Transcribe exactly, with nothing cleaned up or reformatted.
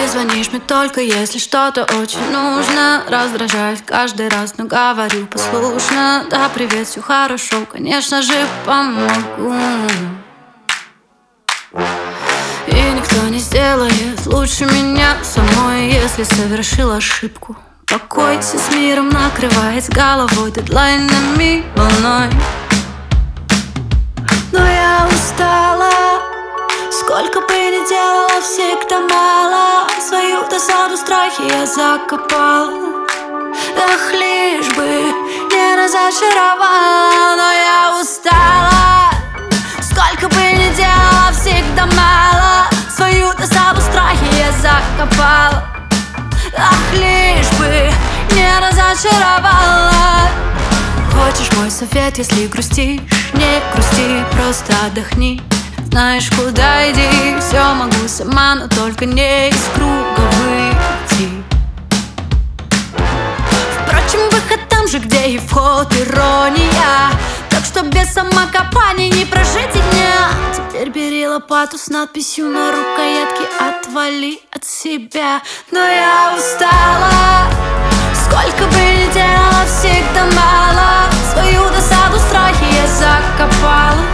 звонишь мне только если что-то очень нужно. Раздражаюсь каждый раз, но говорю послушно. Да, привет, все хорошо, конечно же помогу. И никто не сделает лучше меня самой, если совершил ошибку. Покойся с миром, накрывает с головой дедлайнами волной. Но я устала, сколько бы ни делала, всегда мало. Свою досаду, страхи я закопала. Ах, лишь бы не разочаровала. Но я устала, сколько бы ни делала, всегда мало. Свою досаду, страхи я закопала. Ах, лишь бы не разочаровала. Хочешь мой совет, если грустишь? Не грусти, просто отдохни. Знаешь, куда иди, все могу сама, но только не из круга выйти. Впрочем, выход там же, где и вход, ирония. Так что без самокопаний не прожить и дня. Теперь бери лопату с надписью на рукоятке: отвали от себя. Но я устала, сколько бы ни делала, всегда мало. Свою досаду, страхи я закопала.